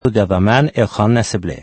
Studiyada mən Elxan Nəsibli.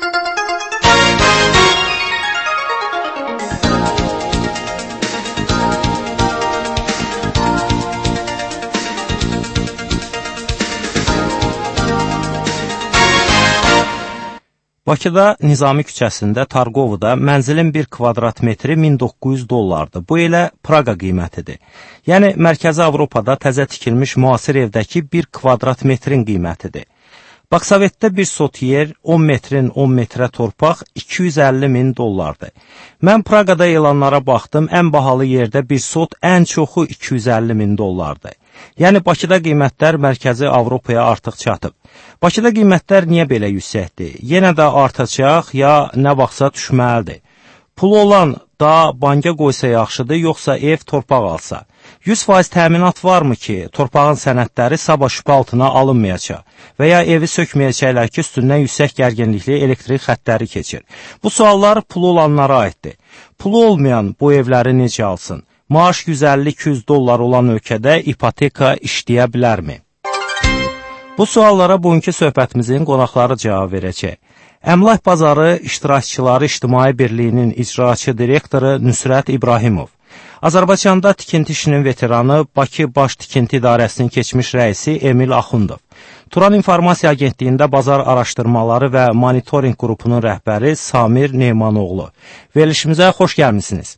Bakıda Nizami küçəsində Targovuda mənzilin 1 kvadrat metri $1900. Bu elə Praqa qiymətidir. Yəni, Mərkəzi Avropada təzə tikilmiş müasir evdəki 1 kvadrat metrin qiymətidir. Baksovetdə bir sot yer, 10 metrin 10 metrə torpaq $250.000. Mən Praqada elanlara baxdım, ən bahalı yerdə bir sot ən çoxu $250.000. Yəni, Bakıda qiymətlər Mərkəzi Avropaya artıq çatıb. Bakıda qiymətlər niyə belə yüksəkdir? Yenə də artacaq, ya nə vaxtsa düşməlidir. Pulu olan da banka qoysa yaxşıdır, yoxsa ev torpaq alsa? 100% təminat varmı ki, torpağın sənədləri sabah şübhə altına alınmayacaq və ya evi sökməyəcəklər ki, üstündən yüksək gərginlikli elektrik xəttləri keçir? Bu suallar pulu olanlara aiddir. Pulu olmayan bu evləri necə alsın? Maaş $150-200 olan ölkədə ipoteka işləyə bilərmi? Bu suallara bugünkü söhbətimizin qonaqları cavab verəcək. Əmlak Bazarı İştirakçıları İctimai Birliyinin icraçı direktoru Nüsrət İbrahimov, Azərbaycanda tikinti işinin veteranı, Bakı Baş Tikinti İdarəsinin keçmiş rəisi Emil Axundov, Turan İnformasiya Agentliyində Bazar Araşdırmaları və Monitoring qrupunun rəhbəri Samir Neymanoğlu. Verilişimizə xoş gəlmişsiniz.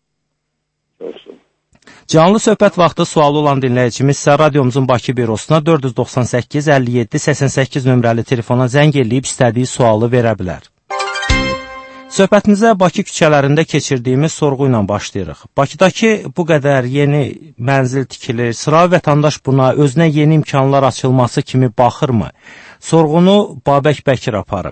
Canlı söhbət vaxtı sualı olan dinləyicimiz isə radiomuzun Bakı bürosuna 498-57-88 nömrəli telefona zəng eləyib istədiyi sualı verə bilər. Söhbətimizə Bakı küçələrində keçirdiyimiz sorğu ilə başlayırıq. Bakıdakı bu qədər yeni mənzil tikilir, sıra vətəndaş buna özünə yeni imkanlar açılması kimi baxırmı? Sorğunu Babək Bəkir aparıb.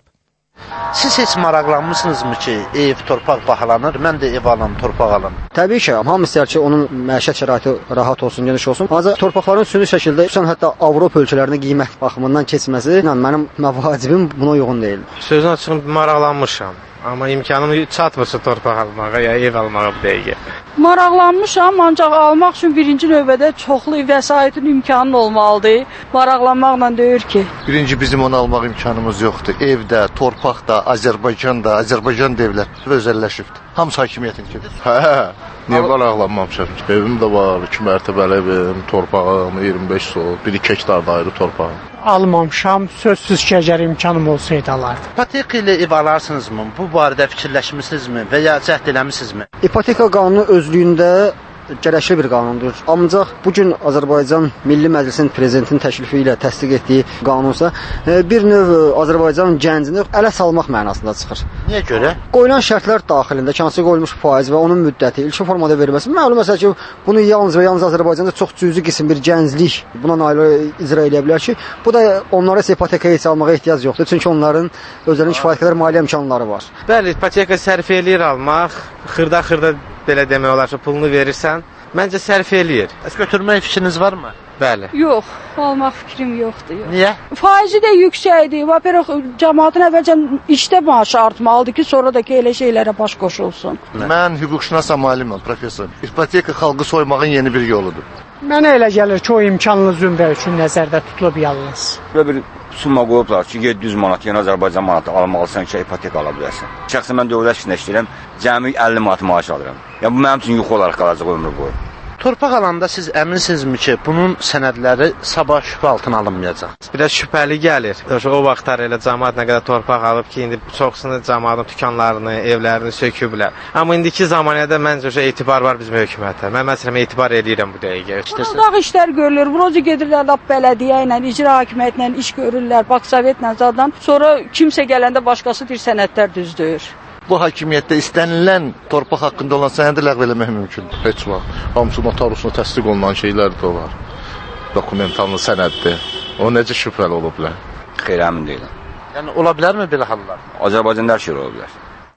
Siz heç maraqlanmışsınızmı ki, ev, torpaq bahalanır, mən də ev alam, torpaq alam? Təbii ki, hamı istəyir ki, onun məişət şəraiti rahat olsun, geniş olsun. Ancaq torpaqların süni şəkildə, hətta Avropa ölkələrində qiymət baxımından keçməsi mənim məvacibim buna uyğun deyil. Sözün açığım maraqlanmışam, amma imkanım çatmırsa torpaq almağa, ya ev almağa bu dəqiqə. Maraqlanmışam, ancaq almaq üçün birinci növbədə çoxlu vəsaitin imkanı olmalıdır. Maraqlanmaqla deyir ki. Birinci bizim onu almaq imkanımız yoxdur. Evdə, torpaqda, Azərbaycanda, Azərbaycan dövləti özəlləşibdir. Hamısı hakimiyyətinkidir. Niyə maraqlanmamışam? Evim də var, 2 mərtəbəli evim, torpağım, 25 sot, 1-2 hektar da ayrı torpağım. Almamışam, sözsüz ki, əgər imkanım olsaydı alardım. İpoteka ilə ev alarsınızmı? Bu barədə fikirləşmisinizmi və ya cəhd eləmisinizmi? İpoteka qanunu özlüyündə gərəkli bir qanundur. Ancaq bugün Azərbaycan Milli Məclisinin prezidentinin təklifi ilə təsdiq etdiyi qanunsa bir növ Azərbaycan gəncini ələ salmaq mənasında çıxır. Niyə görə? Qoyulan şərtlər daxilində hansı qoyulmuş faiz və onun müddəti ilkin formada verilməsi məlum məsələ ki, bunu yalnız və yalnız Azərbaycanda çox cüzi qism bir gənclik buna nail icra edə bilər ki, bu da onlara ipotekaya heç almağa ehtiyac yoxdur. Çünki onların özlərinin kifayət qədər maliyyə imkanları var. Bəli, ipoteka sərf eləyir almaq, xırda belə demək olar ki, pulunu verirsən, məncə sərf eləyir. Götürmək fikriniz varmı? Bəli. Yox, almaq fikrim yoxdur. Yox. Niyə? Faizi də yüksəkdir. Cəmaatın əvvəlcə işdə maaşı artmalıdır ki, sonra da ki, elə şeylərə baş qoşulsun. Mən hüquqşünas aliməm, professor. İpoteka xalqı soymağın yeni bir yoludur. Mənə elə gəlir ki, o imkanlı zümrə üçün nəzərdə tutulub yalnız. Belə bir summa qoyublar ki, 700 manat, yəni Azərbaycan manatı almalısan ki, ipoteka ala bilərsən. Şəxsən mən dövlət işində işləyirəm, cəmi 50 manat maaş alıram. Yəni bu mənim üçün yuxu olaraq qalacaq ömrü boyu. Torpaq alanda siz əminsinizmi ki, bunun sənədləri sabah şübhə altına alınmayacaq? Biraz şübhəli gəlir. O vaxtlar elə cəmaat nə qədər torpaq alıb ki, indi çoxsunu cəmaatın dükanlarını, evlərini söküblər. Amma indiki zamanədə məncə etibar var bizim hökumətə. Mən məsələn etibar edirəm bu dəqiqə. Dağ işlər görülür. Rozi gedirlər bələdiyyə ilə, icra hakimiyyəti ilə iş görürlər, Baksovetlə zadan. Sonra kimsə gələndə başqası bir sənədlər düzdür. Bu hakimiyyətdə istənilən torpaq haqqında olan sənədi ləğv eləmək mümkündür. Heç vaxt. Hamısı notarusuna təsdiq olunan şeylər də var. Dokumentallı sənəddir. O necə şübhəli ola bilər? Xeyr, əmin deyiləm. Yəni, ola bilərmi belə hallar? Azərbaycanda hər şey ola bilər.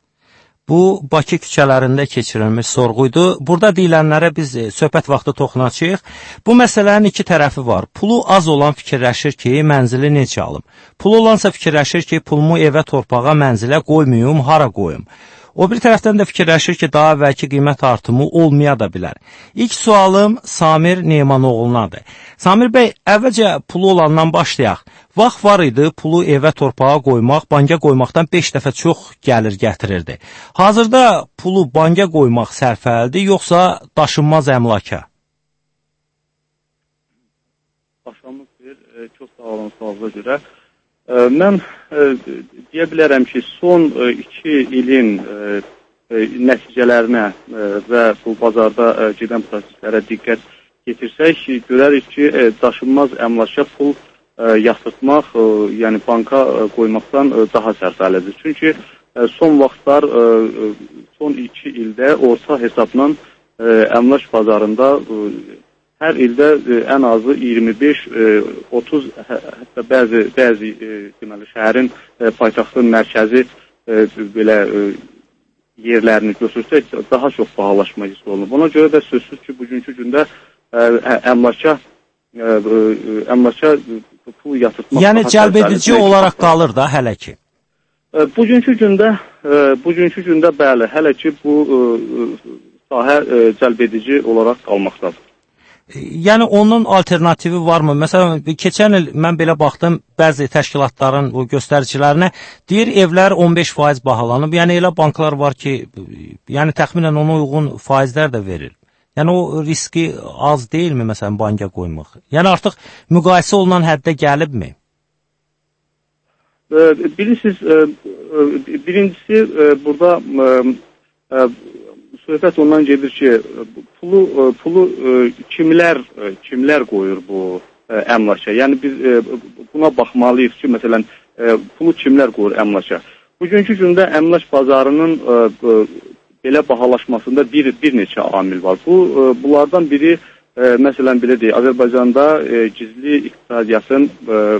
Bu, Bakı küçələrində keçirilmiş sorğuydu. Burada deyilənlərə biz söhbət vaxtı toxunacağıq. Bu məsələnin iki tərəfi var. Pulu az olan fikirləşir ki, mənzili necə alım? Pulu olansa fikirləşir ki, pulumu evə, torpağa, mənzilə qoymayım, hara qoyum? O bir tərəfdən də fikirləşir ki, daha əvvəlki qiymət artımı olmaya da bilər. İlk sualım Samir Neymanoğlunadır. Samir bəy, əvvəlcə pulu olandan başlayaq. Vaxt var idi, pulu evə torpağa qoymaq, banka qoymaqdan 5 dəfə çox gəlir gətirirdi. Hazırda pulu banka qoymaq sərfəlidir, yoxsa daşınmaz əmlaka? Çox sağ olun sualıza görə. Mən deyə bilərəm ki, son 2 ilin nəticələrinə və bu bazarda gedən proseslərə diqqət getirsək, görərik ki, daşınmaz əmlaka pul yatırtmaq, yəni banka qoymaqdan daha sərfəlidir. Çünki son vaxtlar, son 2 ildə orta hesabla əmlak bazarında hər ildə ən azı 25, 30, hətta bəzi deməli şəhərin paytaxtın mərkəzi belə yerlərini götürsək daha çox bahalaşma hiss olunur. Buna görə də sözsüz ki, bugünkü gündə əmlaka pul yatırtmaq. Yəni cəlbedici olaraq qalır da hələ ki. Bugünkü gündə bəli, hələ ki bu sahə cəlbedici olaraq qalmaqdadır. Yəni onun alternativi varmı? Məsələn, keçən il mən belə baxdım bəzi təşkilatların o göstəricilərinə, deyir evlər 15% bahalanıb. Yəni elə banklar var ki, yəni təxminən ona uyğun faizlər də verir. Yəni o riski az deyilmi məsələn banka qoymaq? Yəni artıq müqayisə olunan həddə gəlibmi? Bilirsiniz, birincisi burada söhbət ondan gedir ki, pulu kimlər qoyur bu əmlaka? Yəni biz buna baxmalıyıq ki, məsələn, pulu kimlər qoyur əmlaka? Bugünkü gündə əmlak bazarının belə bahalaşmasında bir neçə amil var. Bunlardan biri, məsələn, belə deyək, Azərbaycanda gizli iqtisadiyyatın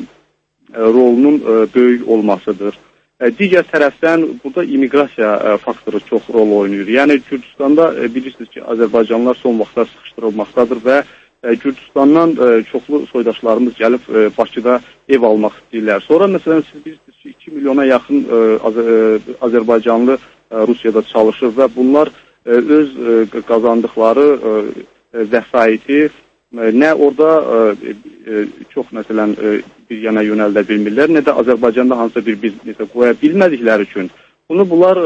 rolunun böyük olmasıdır. Digər tərəfdən burada immiqrasiya faktoru çox rol oynayır. Yəni Gürcüstanda bilirsiniz ki, Azərbaycanlılar son vaxtlar sıxışdırılmaqdadır və Gürcüstandan çoxlu soydaşlarımız gəlib Bakıda ev almaq istəyirlər. Sonra məsələn siz bilirsiniz ki, 2 milyona yaxın Azərbaycanlı Rusiyada çalışır və bunlar öz qazandıqları vəsaiti nə orada çox məsələn bir yana yönəldə bilmirlər, nə də Azərbaycanda hansısa bir biznesə qoya bilmədikləri üçün bunu bunlar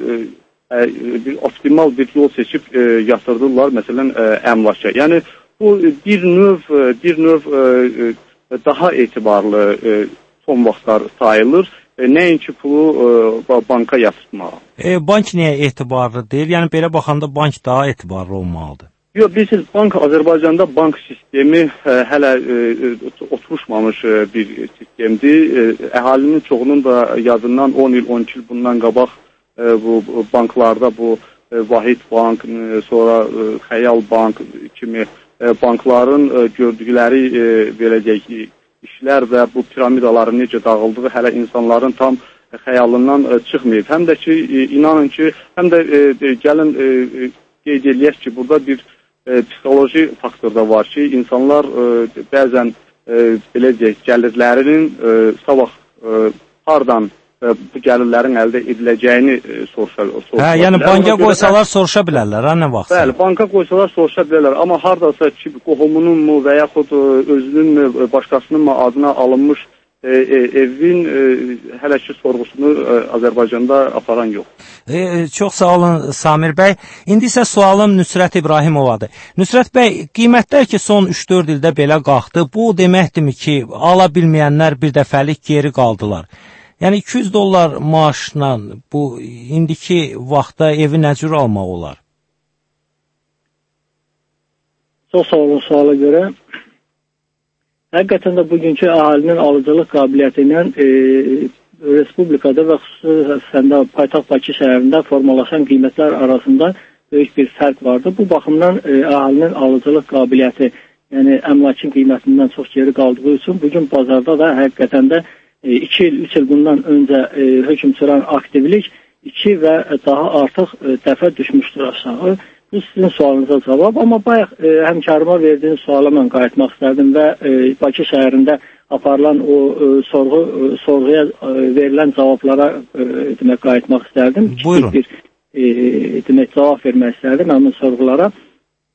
bir optimal bir yol seçib yatırdırlar, məsələn əmlaka. Yəni bu bir növ daha etibarlı son vaxtlar sayılır. Nəinki pulu banka yatırtmağa. Bank niyə etibarlı deyil? Yəni belə baxanda bank daha etibarlı olmalıdır. Yox, bilirsiniz, Azərbaycanda bank sistemi hələ oturuşmamış bir sistemdir. Əhalinin çoxunun da yadından 10 il, 12 il bundan qabaq bu banklarda bu Vahid Bank, sonra Xəyal Bank kimi bankların gördükləri belə deyək ki, işlər və bu piramidaların necə dağıldığı hələ insanların tam xəyalından çıxmayıb. Həm də ki, inanın ki, həm də gəlin qeyd eləyək ki, burada bir psixoloji faktor da var ki, insanlar bəzən belə deyək, gəlirlərinin sabah hardan bu gəlirlərin əldə ediləcəyini soruşar. Yəni banka qoysalar soruşa bilərlər, nə vaxt? Bəli, banka qoysalar soruşa bilərlər, amma hardasa ki, qohumunun mu və yaxud özünün mü, başqasının mı adına alınmış evin hələ ki sorğusunu Azərbaycanda aparan yox. Çox sağ olun Samir bəy. İndi isə sualım Nüsrət İbrahimovadır. Nüsrət bəy, qiymətlər ki son 3-4 ildə belə qalxdı, bu deməkdirmi ki, ala bilməyənlər bir dəfəlik geri qaldılar? Yəni $200 maaşla bu indiki vaxtda evi nə cür almaq olar? Çox sağ olun suala görə. Həqiqətən də bugünkü əhalinin alıcılıq qabiliyyəti ilə Respublikada və xüsusən də paytaxt Bakı şəhərində formalaşan qiymətlər arasında böyük bir fərq vardır. Bu baxımdan əhalinin alıcılıq qabiliyyəti, yəni əmlakın qiymətindən çox geri qaldığı üçün bugün bazarda da həqiqətən də 2 il, 3 il bundan öncə hökm süran aktivlik 2 və daha artıq dəfə düşmüşdür aşağı. Bu sizin sualınıza cavab, amma bayaq həmkarıma verdiyiniz suala mən qayıtmaq istərdim və Bakı şəhərində aparılan o sorğuya verilən cavablara demək qayıtmaq istərdim. Buyurun. Demək cavab vermək istərdim həmin sorğulara.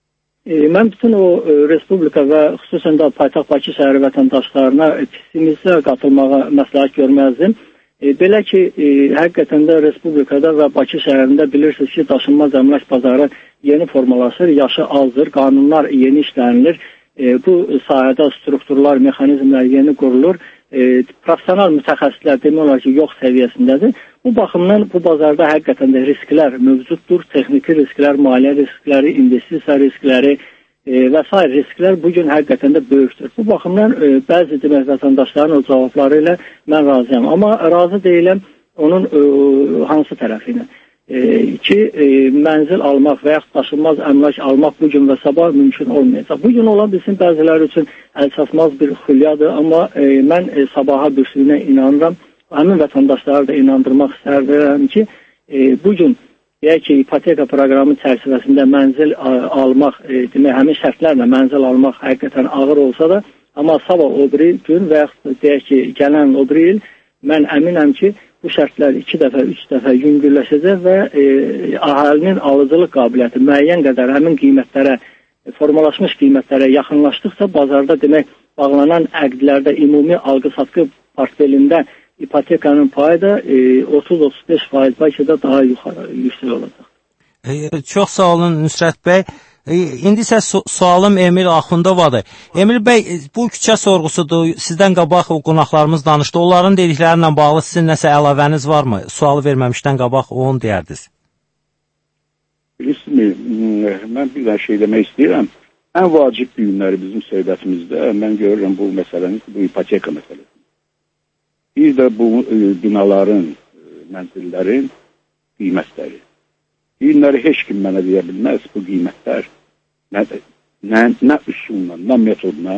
Mən bütün o respublika və xüsusən də paytaxt Bakı şəhəri vətəndaşlarına pissimizə qatılmağa məsləhət görməzdim. Belə ki, həqiqətən də respublikada və Bakı şəhərində bilirsiniz ki, daşınmaz əmlak bazarı yeni formalaşır, yaşı azdır, qanunlar yeni işlənilir, bu sahədə strukturlar, mexanizmlər yeni qurulur, profesional mütəxəssislər demək olar ki, yox səviyyəsindədir. Bu baxımdan bu bazarda həqiqətən də risklər mövcuddur, texniki risklər, maliyyə riskləri, investisiya riskləri və s. risklər bugün həqiqətən də böyükdür. Bu baxımdan bəzi demək vətəndaşların o cavabları ilə mən razıyam. Amma razı deyiləm onun hansı tərəfi ilə. Ki, mənzil almaq və yaxud daşınmaz əmlak almaq bugün və sabah mümkün olmayacaq. Bugün olan bizim bəziləri üçün əlçatmaz bir xülyadır, amma mən sabaha bürsünə inanıram. Həmin vətəndaşları da inandırmaq istərdim ki, bugün deyək ki, ipoteka proqramı çərçivəsində mənzil almaq, demək, həmin şərtlərlə mənzil almaq həqiqətən ağır olsa da, amma sabah o bir gün və yaxud deyək ki, gələn o bir il mən əminəm ki, bu şərtlər 2 dəfə, 3 dəfə yüngülləşəcək və əhalinin alıcılıq qabiliyyəti müəyyən qədər həmin qiymətlərə, formalaşmış qiymətlərə yaxınlaşdıqca bazarda demək, bağlanan əqdlərdə ümumi alqı-satqı portfelində ipotekanın payı da 30-35% bəlkə də daha yüksək olacaq. Çox sağ olun Nüsrət bəy. İndi isə sualım Emil Axundovadır. Emil bəy, bu küçə sorğusudur. Sizdən qabaq qonaqlarımız danışdı. Onların dediklərinlə bağlı sizin nəsə əlavəniz varmı? Sualı verməmişdən qabaq onu deyərdiniz. Bilirsiniz, mən bir şey demək istəyirəm. Ən vacib düyünləri bizim söhbətimizdə mən görürəm bu məsələni, bu ipoteka məsələsi. Bir də bu binaların, mənzillərin qiymətləri. Düyünləri heç kim mənə deyə bilməz, bu qiymətlər nə üsulla, nə metodla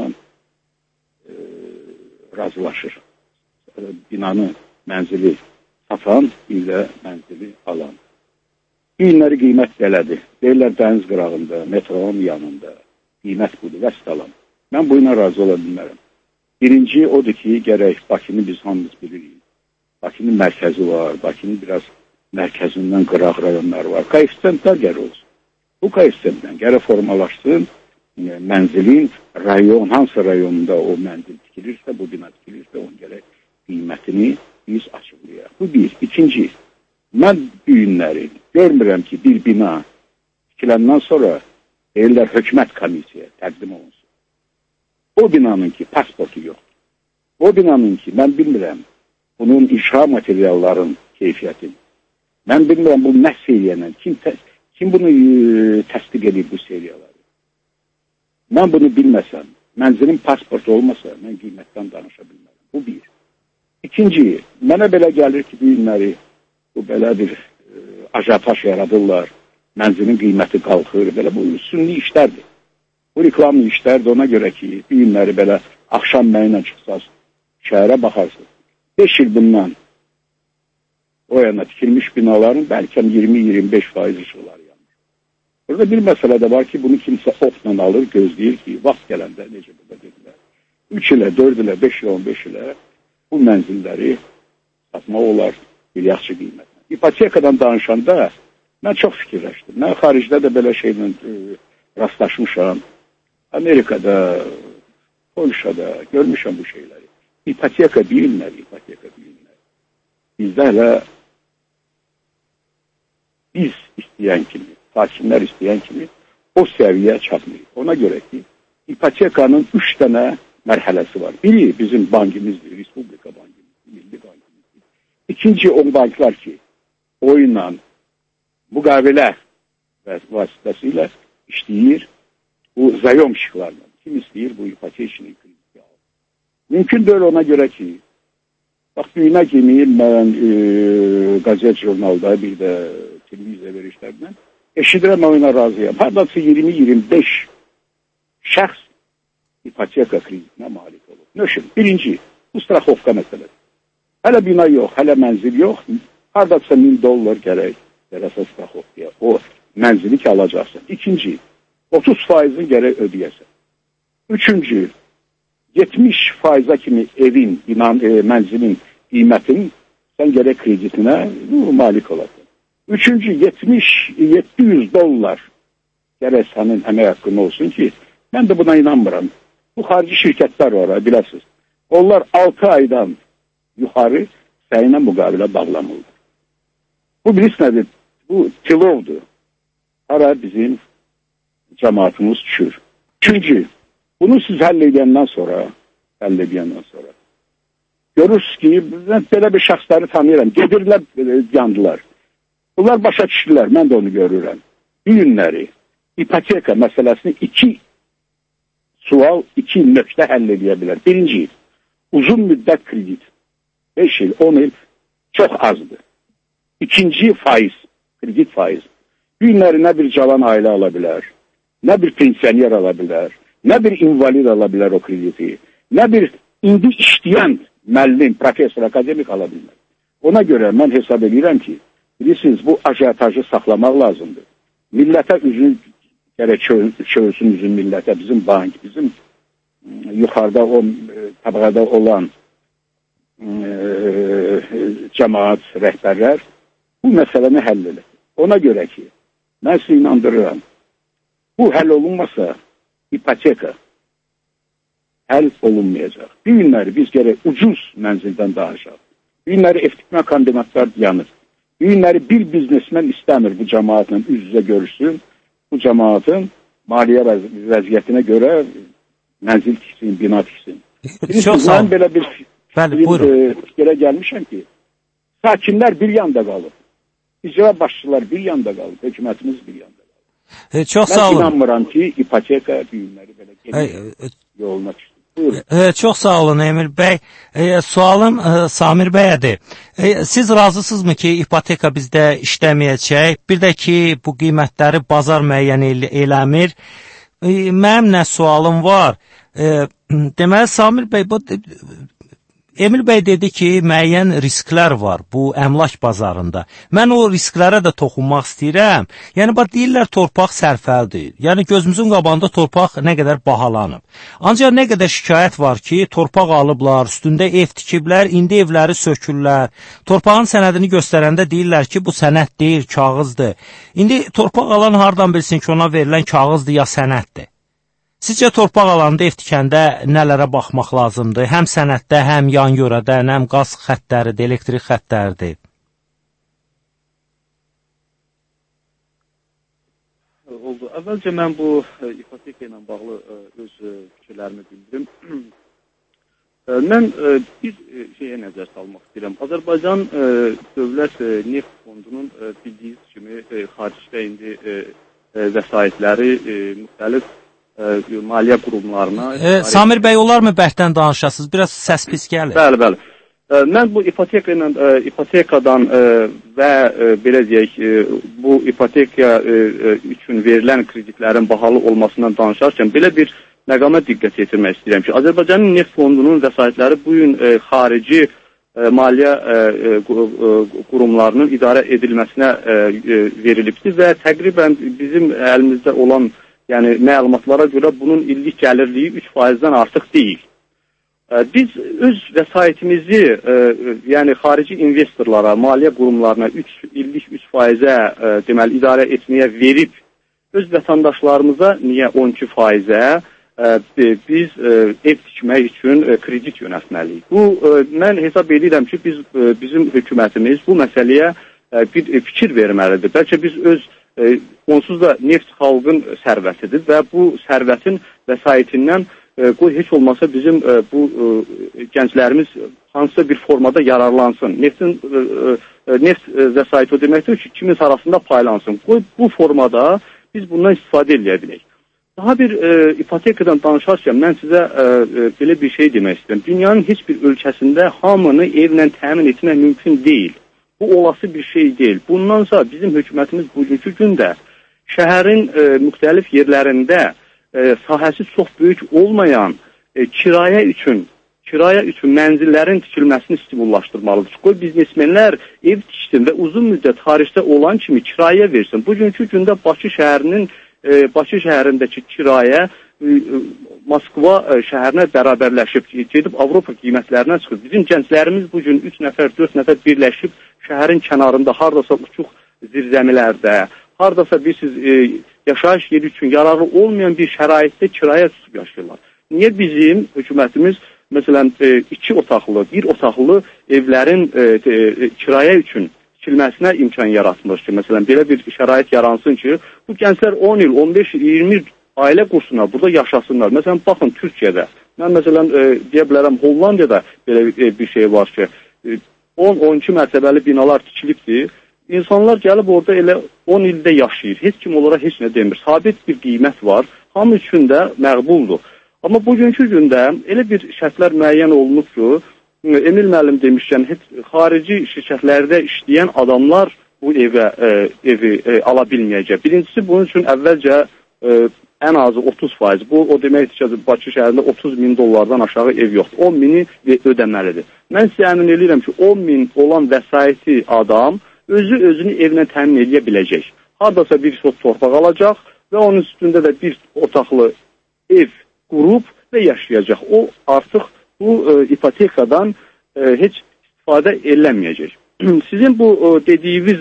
razılaşır. Binanı, mənzili satan, bir də mənzili alan. Düyünləri qiymət belədir. Deyirlər dəniz qırağında, metronun yanında qiymət budur və salam. Mən bu ilə razı ola bilmərəm. Birinci odur ki, gərək Bakını biz hamımız bilirik. Bakının mərkəzi var, Bakının biraz mərkəzindən qıraq rayonlar var. Koefisiyentlər gərək olsun. Bu koefisiyentdən gərək formalaşsın, mənzilin rayon, hansı rayonunda o mənzil tikilirsə, bu bina tikilirsə, onun gərək qiymətini biz açıqlayaq. Bu bir. İkinci, mən düyünləri görmürəm ki, bir bina tikiləndən sonra deyirlər hökumət komisiya təqdim olunsun. O binanın ki, pasportu yoxdur. O binanın ki, mən bilmirəm, bunun inşa materialların keyfiyyətini. Mən bilmirəm, bu nə seriyanın, kim bunu təsdiq edir bu seriyaları. Mən bunu bilməsəm, mənzilin pasportu olmasa, mən qiymətdən danışa bilmərəm. Bu bir. İkinci, mənə belə gəlir ki, düyünləri, bu belə bir ajataj yaradırlar, mənzilin qiyməti qalxır, belə bu sünni işlərdir. Bu reklamlı işlərdir, ona görə ki, düyünləri belə axşam mənlə çıxsaz, şəhərə baxarsınız. 5 il bundan o yana tikilmiş binaların bəlkə 20-25% işıqlar yanır. Burada bir məsələ də var ki, bunu kimsə opla alır, gözləyir ki, vaxt gələndə, necə burada dedilər, 3 ilə, 4 ilə, 5 ilə, 15 ilə bu mənzilləri satmaq olar bir yaxşı qiymətlə. İpotekadan danışanda mən çox fikirləşdim. Mən xaricdə də belə şeylə rastlaşmışam. Amerikada, Polşada görmüşəm bu şeyləri. İpoteka deyilmir, ipoteka deyilmir. Bizdə hələ biz istəyən kimi, sakinlər istəyən kimi o səviyyə çatmır. Ona görə ki, ipotekanın 3 dənə mərhələsi var. Biri bizim bankimizdir, Respublika bankimizdir, Milli bankimizdir. İkinci o banklar ki, oyunla, müqavilə vasitəsilə işləyir bu zayom işıqlarla. Kim istəyir bu ipotekini kreditə alır. Mümkün deyil ona görə ki, bax, düyünə kimi mən qazet jurnalda, bir də televiziya verişlərindən eşidirəm, oyuna razıyam. Haradasa 20-25 şəxs ipoteka kreditinə malik olur. Nöşün, birinci, bu straxovka məsələsi. Hələ bina yox, hələ mənzil yox, haradasa $1000 gərək verəsə straxovkaya. O mənzili ki alacaqsın. İkinci, 30%-in gərək ödəyəsən. Üçüncü, 70%-a kimi evin, mənzilin qiymətinin sən gərək kreditinə malik olasın. Üçüncü, $700 gərək sənin əmək haqqın olsun ki, mən də buna inanmıram. Bu xarici şirkətlər var, biləsiniz. Onlar 6 aydan yuxarı səyinə müqavilə bağlamırlar. Bu bilirsiniz nədir? Bu tilovdur. Hara bizim cəmaatımız düşür. Çünki bunu siz həll edəndən sonra görürsünüz ki, mən belə bir şəxsləri tanıyıram. Gedirlər, yandılar. Bunlar başa düşürlər, mən də onu görürəm. Bir günləri ipoteka məsələsini 2 nöqtə həll edə bilər. Birinci, uzun müddət kredit. 5 il, 10 il çox azdır. İkinci, faiz, kredit faiz. Bir günləri nə bir cavan ailə ala bilər, nə bir pensioner ala bilər, nə bir invalid ala bilər o krediti, nə bir indi işləyən müəllim, profesor, akademik ala bilmir. Ona görə mən hesab edirəm ki, bilirsiniz, bu ajiyatajı saxlamaq lazımdır. Millətə üzün, gərək çövsün üzün millətə, bizim bank, bizim yuxarıda o tabaqada olan cəmaat, rəhbərlər bu məsələni həll edir. Ona görə ki, mən sizi inandırıram, bu həll olunmasa ipoteka həll olunmayacaq. Bir günləri biz gərək ucuz mənzildən danışaq. Bir günləri eftikmə kombinatlar yanır. Bir günləri bir biznesmen istəmir bu cəmaatla üz-üzə görüşsün. Bu cəmaatın maliyyə vəziyyətinə görə mənzil tiksin, bina tiksin. Mən belə bir fikrə gəlmişəm ki, sakinlər bir yanda qalır. İcra başçılar bir yanda qalır. Hökumətimiz bir yanda qalır. Çox sağ olun. Mən inanmıram ki, ipoteka bir günləri belə yoluna çıxsın. Çox sağ olun Emil bəy. Sualım Samir bəyədir. Siz razısınızmı ki, ipoteka bizdə işləməyəcək? Bir də ki, bu qiymətləri bazar müəyyən eləmir. Mənim nə sualım var? Deməli, Samir bəy, Emil bəy dedi ki, müəyyən risklər var bu əmlak bazarında. Mən o risklərə də toxunmaq istəyirəm. Yəni, deyirlər, torpaq sərfəldir. Yəni, gözümüzün qabağında torpaq nə qədər bahalanıb. Ancaq nə qədər şikayət var ki, torpaq alıblar, üstündə ev tikiblər, indi evləri sökürlər. Torpağın sənədini göstərəndə deyirlər ki, bu sənəd deyil, kağızdır. İndi torpaq alan hardan bilsin ki, ona verilən kağızdır ya sənəddir? Sizcə torpaq alanda ev tikəndə nələrə baxmaq lazımdır? Həm sənəddə, həm yan yörədən, həm qaz xəttləridir, elektrik xəttləridir. Oldu. Əvvəlcə mən bu ipoteka ilə bağlı öz fikirlərimi bildirim. Mən bir şeyə nəzər salmaq istəyirəm. Azərbaycan Dövlət Neft Fondunun bildiyiniz kimi xaricdə indi vəsaitləri müxtəlif maliyyə qurumlarına... Samir bəy, olarmı bərkdən danışasınız? Biraz səs pis gəlir. Bəli. Mən bu ipotekadan və belə deyək, bu ipoteka üçün verilən kreditlərin bahalı olmasından danışarkən belə bir məqama diqqət yetirmək istəyirəm ki, Azərbaycanın Neft Fondunun vəsaitləri bu gün xarici maliyyə qurumlarının idarə edilməsinə verilibdir və təqribən bizim əlimizdə olan məlumatlara görə bunun illik gəlirliyi 3%-dən artıq deyil. Biz öz vəsaitimizi xarici investorlara, maliyyə qurumlarına illik 3%-ə deməli idarə etməyə verib, öz vətəndaşlarımıza niyə 12%-ə biz ev tikmək üçün kredit yönəltməliyik. Mən hesab edirəm ki, bizim hökumətimiz bu məsələyə bir fikir verməlidir. Bəlkə biz onsuz da neft xalqın sərvətidir və bu sərvətin vəsaitindən heç olmasa bizim bu gənclərimiz hansısa bir formada yararlansın. Neft vəsaiti o deməkdir ki, kimin arasında paylansın. Bu formada biz bundan istifadə edə bilək. Daha bir ipotekadan danışarkən mən sizə belə bir şey demək istəyirəm. Dünyanın heç bir ölkəsində hamını evlə təmin etmək mümkün deyil. Bu olası bir şey deyil. Bundansa bizim hökumətimiz bugünkü gündə şəhərin müxtəlif yerlərində sahəsi çox böyük olmayan kirayə üçün mənzillərin tikilməsini stimullaşdırmalıdır. Qoy biznesmenlər ev tiksin və uzun müddət xaricdə olan kimi kirayə versin. Bugünkü gündə Bakı şəhərindəki kirayə Moskva şəhərinə bərabərləşib, gedib Avropa qiymətlərinə çıxıb. Bizim gənclərimiz bugün 3 nəfər, 4 nəfər birləşib şəhərin kənarında, hardasa uçuq zirzəmilərdə, hardasa bilirsiniz yaşayış yeri üçün yararlı olmayan bir şəraitdə kiraya tutub yaşayırlar. Niyə bizim hökumətimiz məsələn 2 otaqlı, 1 otaqlı evlərin kiraya üçün tikilməsinə imkan yaratmır ki, məsələn belə bir şərait yaransın ki, bu gənclər 10 il, 15 il, 20 il ailə qursunlar, burada yaşasınlar. Məsələn, baxın Türkiyədə, mən məsələn deyə bilərəm Hollandiyada belə bir şey var ki, 10-12 mərtəbəli binalar tikilibdir. İnsanlar gəlib orada elə 10 ildə yaşayır. Heç kim onlara heç nə demir. Sabit bir qiymət var. Hamı üçün də məqbuldur. Amma bugünkü gündə elə bir şərtlər müəyyən olunub ki, Emil müəllim demişkən, xarici şirkətlərdə işləyən adamlar bu evi ala bilməyəcək. Birincisi, bunun üçün əvvəlcə ən azı 30%. Bu, o deməkdir ki, Bakı şəhərində 30 min dollardan aşağı ev yoxdur. 10 mini ödəməlidir. Mən sizə əmin edirəm ki, 10 min olan vəsaiti adam özünü evlə təmin edə biləcək. Haradasa bir sot torpaq alacaq və onun üstündə də bir otaqlı ev qurub və yaşayacaq. O artıq bu ipotekadan heç istifadə eləməyəcək. Sizin bu dediyiniz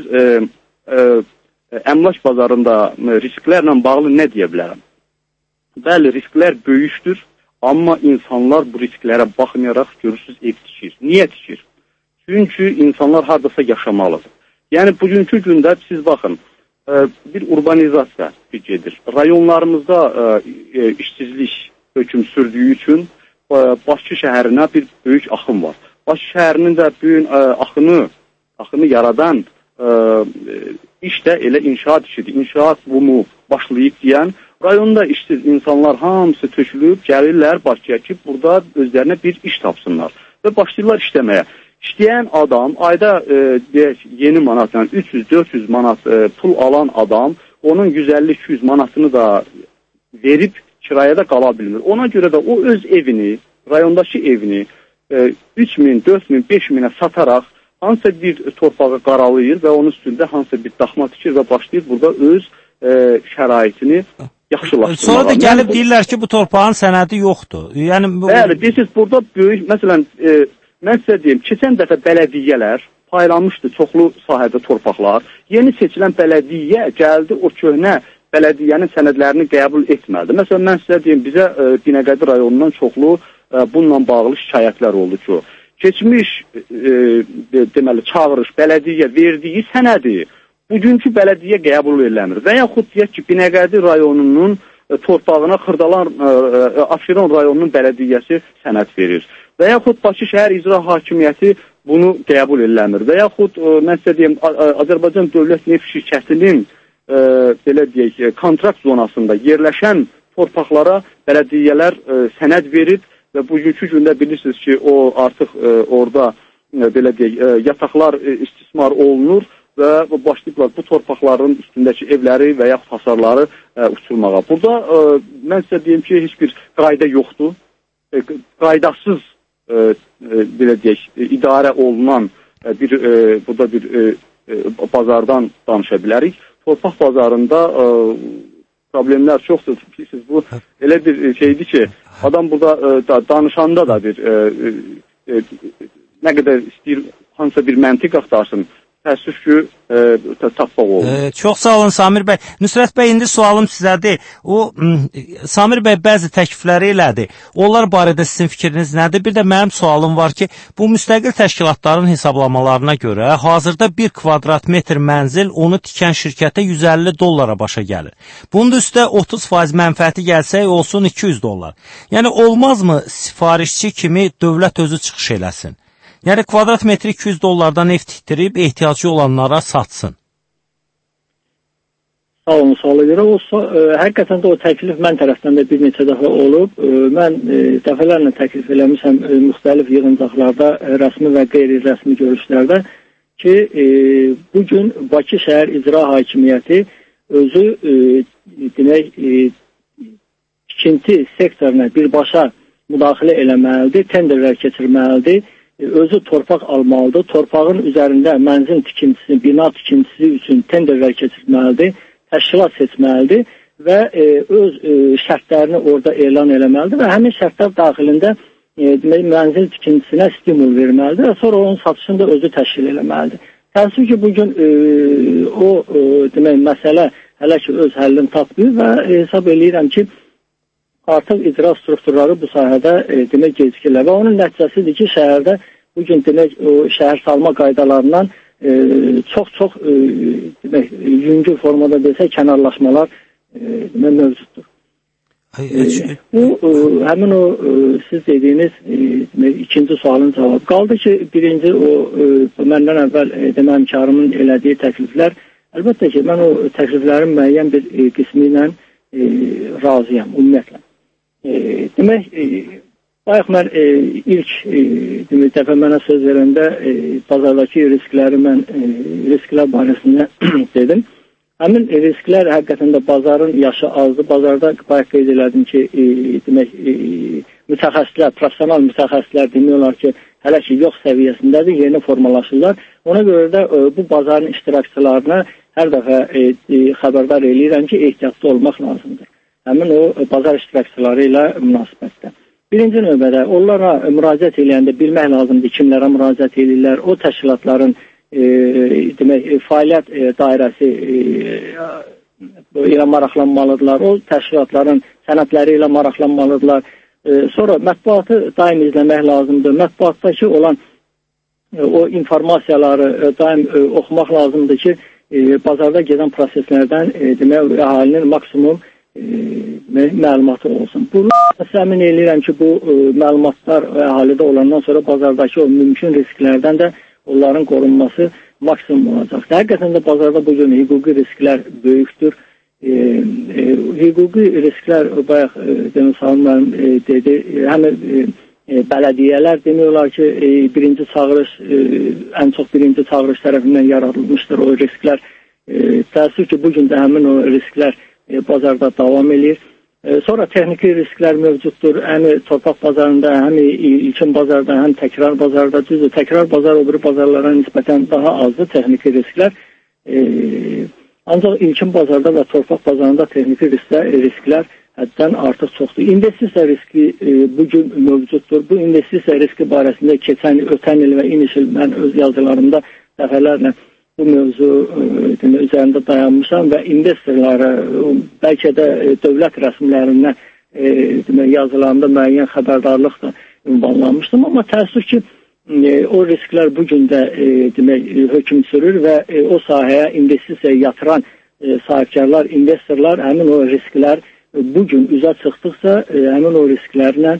əmlak bazarında risklərlə bağlı nə deyə bilərəm? Bəli, risklər böyükdür, amma insanlar bu risklərə baxmayaraq görürsünüz ev tikir. Niyə tikir? Çünki insanlar haradasa yaşamalıdır. Yəni, bugünkü gündə siz baxın, bir urbanizasiya gedir. Rayonlarımızda işsizlik hökm sürdüyü üçün Bakı şəhərinə bir böyük axın var. Bakı şəhərinin də böyük axını yaradan iş də elə inşaat işidir. İnşaat bumu başlayıb deyən, rayonda işsiz insanlar hamısı tökülüb, gəlirlər Bakıya ki, burada özlərinə bir iş tapsınlar və başlayırlar işləməyə. İşləyən adam, ayda yeni manat, yəni 300-400 manat pul alan adam, onun 150-200 manatını da verib kirayədə qala bilmir. Ona görə də o öz evini, rayondakı evini 3 min, 4 min, 5 minə sataraq hansısa bir torpağı qaralayır və onun üstündə hansısa bir daxma tikir və başlayır burada öz şəraitini yaxşılaşdırmağa. Sonra da gəlib deyirlər ki, bu torpağın sənədi yoxdur. Yəni, bəli, deyirsiniz, burada böyük, məsələn, mən sizə deyim, keçən dəfə bələdiyyələr paylanmışdı çoxlu sahədə torpaqlar. Yeni seçilən bələdiyyə gəldi, o köhnə bələdiyyənin sənədlərini qəbul etmədi. Məsələn, mən sizə deyim, bizə Binəqədi rayonundan çoxlu bununla bağlı şikayətlər oldu ki, keçmiş deməli, çağırış bələdiyyə verdiyi sənədi bugünkü bələdiyyə qəbul eləmir. Və yaxud deyək ki, Binəqədi rayonunun torpağına Xırdalan Abşeron rayonunun bələdiyyəsi sənəd verir. Və yaxud Bakı şəhər icra hakimiyyəti bunu qəbul eləmir. Və yaxud, mən sizə deyim, Azərbaycan Dövlət Neft Şirkətinin belə deyək, kontrakt zonasında yerləşən torpaqlara bələdiyyələr sənəd verib və bugünkü gündə bilirsiniz ki, o artıq orada belə deyək, yataqlar istismar olunur və başlayıblar bu torpaqların üstündəki evləri və yaxud hasarları uçurmağa. Burada mən sizə deyim ki, heç bir qayda yoxdur. Qaydasız belə deyək, idarə olunan burada bir bazardan danışa bilərik. Torpaq bazarında problemlər çoxdur. Bilirsiniz, bu elə bir şeydir ki, adam burada danışanda da bir nə qədər istəyir, hansısa bir məntiq axtarsın, təəssüf ki, tapmaq olur. Çox sağ olun Samir bəy. Nüsrət bəy, indi sualım sizədir. Samir bəy bəzi təklifləri elədi. Onlar barədə sizin fikriniz nədir? Bir də mənim sualım var ki, bu müstəqil təşkilatların hesablamalarına görə hazırda 1 kvadrat metr mənzil onu tikən şirkətə 150 dollara başa gəlir. Bunun da üstə 30% mənfəəti gəlsək olsun 200 dollar. Yəni olmazmı sifarişçi kimi dövlət özü çıxış eləsin? Yəni, kvadrat metri 200 dollardan ev tikdirib, ehtiyacı olanlara satsın. Sağ olun, suala görə. Həqiqətən də o təklif mən tərəfdən də bir neçə dəfə olub. Mən dəfələrlə təklif eləmişəm müxtəlif yığıncaqlarda, rəsmi və qeyri-rəsmi görüşlərdə ki, bugün Bakı şəhər icra hakimiyyəti özü demək, tikinti sektoruna birbaşa müdaxilə eləməlidir, tenderlər keçirməlidir. Özü torpaq almalıdır, torpağın üzərində mənzil tikintisi, bina tikintisi üçün tenderlər keçirməlidir, təşkilat seçməlidir və öz şərtlərini orada elan eləməlidir və həmin şərtlər daxilində mənzil tikintisinə stimul verməlidir və sonra onun satışını da özü təşkil eləməlidir. Təəssüf ki, bugün o məsələ hələ ki öz həllini tapmır və hesab eləyirəm ki, artıq icra strukturları bu sahədə demək gecikirlər və onun nəticəsidir ki, şəhərdə bugün demək o şəhər salma qaydalarından çox demək yüngül formada desək kənarlaşmalar demək mövcuddur. Bu həmin o siz dediyiniz demək ikinci sualın cavabı qaldı ki, birinci o məndən əvvəl demək həmkarımın elədiyi təkliflər, əlbəttə ki, mən o təkliflərin müəyyən bir qismi ilə razıyam ümumiyyətlə. Demək, bayaq mən ilk dəfə mənə söz verəndə bazardakı riskləri mən risklər barəsində dedim. Həmin risklər həqiqətən də bazarın yaşı azdır. Bazarda bayaq qeyd elədim ki, demək, mütəxəssislər, professional mütəxəssislər demək ki, hələ ki yox səviyyəsindədir, yeni formalaşırlar. Ona görə də bu bazarın iştirakçılarına hər dəfə xəbərdar eləyirəm ki, ehtiyatlı olmaq lazımdır. Həmin o bazar iştirakçıları ilə münasibətdə. Birinci növbədə onlara müraciət eləyəndə bilmək lazımdır kimlərə müraciət edirlər, o təşkilatların demək fəaliyyət dairəsi ilə maraqlanmalıdırlar, o təşkilatların sənədləri ilə maraqlanmalıdırlar. Sonra mətbuatı daim izləmək lazımdır. Mətbuatdakı olan o informasiyaları daim oxumaq lazımdır ki, bazarda gedən proseslərdən demək əhalinin maksimum məlumatı olsun. Bunu əmin eləyirəm ki, bu məlumatlar əhalidə olandan sonra bazardakı o mümkün risklərdən də onların qorunması maksimum olacaq. Həqiqətən də bazarda bugün hüquqi risklər böyükdür. Hüquqi risklər bayaq Denis Hanım dedi, həm bələdiyyələr demək olar ki, birinci çağırış, ən çox birinci çağırış tərəfindən yaradılmışdır o risklər. Təəssüf ki, bugün də həmin o risklər bazarda davam edir. Sonra texniki risklər mövcuddur. Həm torpaq bazarında, həm ilkin bazarda, həm təkrar bazarda. Düzdür, təkrar bazar o biri bazarlara nisbətən daha azdır texniki risklər. Ancaq ilkin bazarda və torpaq bazarında texniki risklər həddən artıq çoxdur. İnvestisiya riski bugün mövcuddur. Bu investisiya riski barəsində ötən il və iniş il mən öz yazılarımda dəfələrlə bu mövzu üzərində dayanmışam və investorlara, bəlkə də dövlət rəsmilərindən yazılarında müəyyən xəbərdarlıq da ünvanlanmışdım. Amma təəssüf ki, o risklər bugün də hökm sürür və o sahəyə investisiya yatıran sahibkarlar, investorlar həmin o risklər bugün üzə çıxdıqca həmin o risklərlə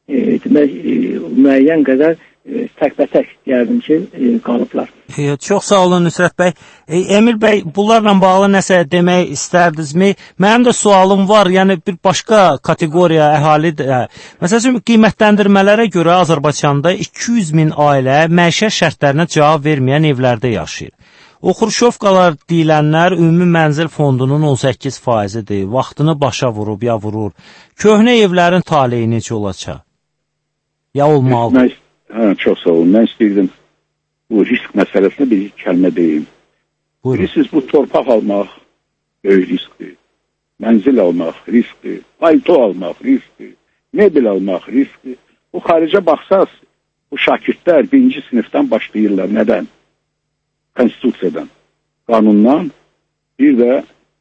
müəyyən qədər təkbətək deyərdim ki, qalıblar. Çox sağ olun Nüsrət bəy. Emil bəy, bunlarla bağlı nəsə demək istərdinizmi? Mənim də sualım var, yəni bir başqa kateqoriya əhali məsələn, qiymətləndirmələrə görə Azərbaycanda 200 min ailə məişət şərtlərinə cavab verməyən evlərdə yaşayır. O xruşovkalar deyilənlər ümumi mənzil fondunun 18%-dir, vaxtını başa vurub ya vurur. Köhnə evlərin taleyi necə olacaq? Ya olmalıdır? Çox sağ olun. Mən istəyirdim bu risk məsələsində bir kəlmə deyim. Bilirsiniz, bu torpaq almaq böyük riskdir. Mənzil almaq riskdir. Palto almaq riskdir. Mebel almaq riskdir. Bu xaricə baxsaz, bu şagirdlər birinci sinifdən başlayırlar. Nədən? Konstitusiyadan, qanundan, bir də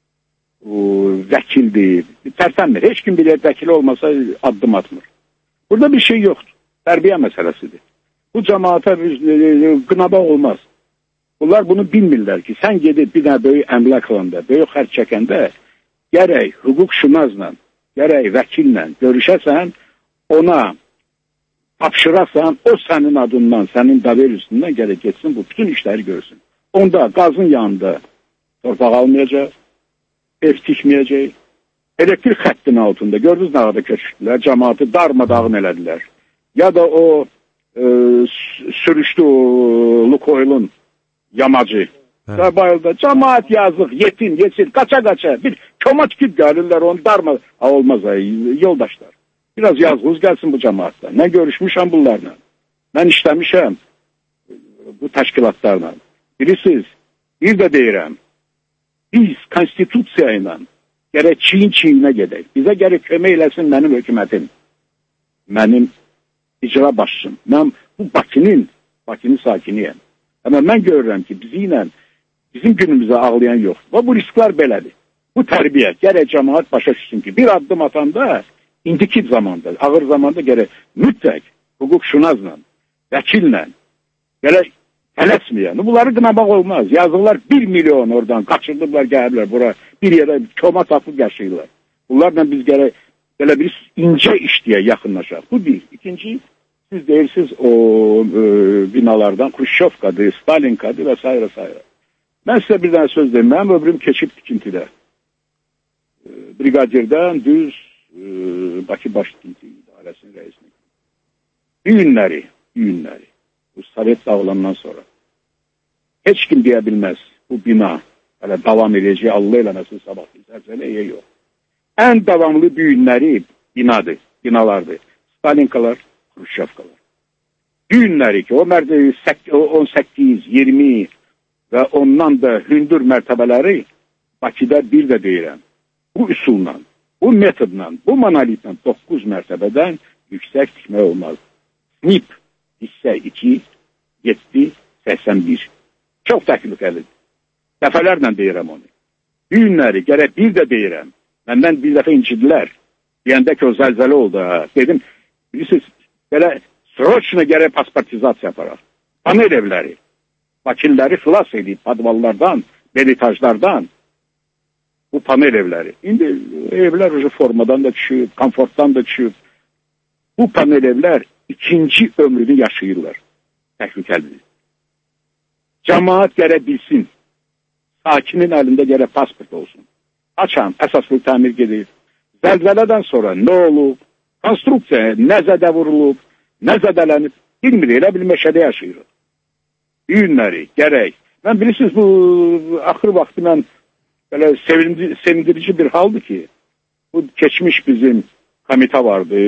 vəkildir. Tərtənmir. Heç kim bilir, vəkili olmasa addım atmır. Burada bir şey yoxdur. Tərbiyə məsələsidir. Bu cəmaata qınaba olmaz. Bunlar bunu bilmirlər ki, sən gedib bir dənə böyük əmlak alanda, böyük xərc çəkəndə gərək hüquqşünasla, gərək vəkillə görüşəsən, ona tapşırasan, o sənin adından, sənin davel üstündən gərək getsin, bu bütün işləri görsün. Onda qazın yanında torpaq almayacaq, ev tikməyəcək, elektrik xəttinin altında, gördünüz nə qədər köçürdülər, cəmaatı darmadağın elədilər. Ya da o sürüşdü Lukoylun yamacı. Və bayıldı. Cəmaat yazıq, yetim, yesir, qaça-qaça. Bir koma tikib gəlirlər, onu darma. Olmaz, yoldaşlar. Biraz yazığız gəlsin bu cəmaatla. Mən görüşmüşəm bunlarla. Mən işləmişəm bu təşkilatlarla. Bilirsiniz, bir də deyirəm, biz konstitusiya ilə gərək çiyin-çiyinə gedək. Bizə gərək kömək eləsin mənim hökumətim. Mənim icra başçım. Mən bu Bakının sakiniyəm. Amma mən görürəm ki, bizim günümüzə ağlayan yoxdur. Və bu risklər belədir. Bu tərbiyə gərək cəmaət başa düşsün ki, bir addım atanda, indiki zamanda, ağır zamanda gərək mütləq hüquqşünazla, vəkillə, gərək tələsməyən. Bunları qınamaq olmaz. Yazıqlar 1 milyon oradan qaçırdıblar, gəlirlər bura, bir yerə koma tapıb yaşayırlar. Bunlarla biz gərək belə bir incə işləyə yaxınlaşaq. Bu bir. İkinci, siz deyirsiniz o binalardan Xruşşovkadır, Stalinkadır və s. Mən sizə bir dənə söz deyim. Mənim ömrüm keçib tikintidə. Brigadirdən düz Bakı Baş Tikinti İdarəsinin rəisini. Düyünləri. Bu Sovet dağılandan sonra. Heç kim deyə bilməz. Bu bina hələ davam edəcək, Allah eləməsin sabah. Zəlzələyə yox. Ən davamlı düyünləri binalardır. Stalinkalar, Xruşşovkalar. Düyünləri ki, o 18, 20 və ondan da hündür mərtəbələri Bakıda bir də deyirəm. Bu üsulla, bu metodla, bu monolitlə 9 mərtəbədən yüksək tikmək olmaz. SNIP hissə 2, 7, 81. Çox təhlükəlidir. Dəfələrlə deyirəm onu. Düyünləri gərək bir də deyirəm. Məndən bir dəfə incidilər. Deyəndə ki, o zəlzələ oldu. Dedim, bilirsiniz, belə sroçna gərək pasportizasiya yaparaq. Panel evləri. Bakililəri xilas edib padvallardan, belitajlardan. Bu panel evləri. İndi evlər formadan da düşüb, komfortdan da düşüb. Bu panel evlər ikinci ömrünü yaşayırlar. Təhlükəlidir. Cəmaət gərək bilsin. Sakinin əlində gərək pasport olsun. Açan, əsaslı təmir gedir. Zəlzələdən sonra nə olub? Konstruksiya nə zədə vurulub, nə zədələnib? Bilmir, elə bir meşədə yaşayırıq. Düyünləri, gərək. Mən bilirsiniz, bu axır vaxtı mən belə sevindirici bir haldır ki, bu keçmiş bizim komitə vardı,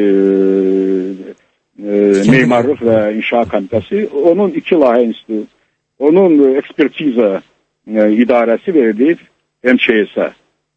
Memarlıq və İnşaat Komitəsi, onun 2 layihə institutu, onun ekspertiza idarəsi verilir MÇS-ə.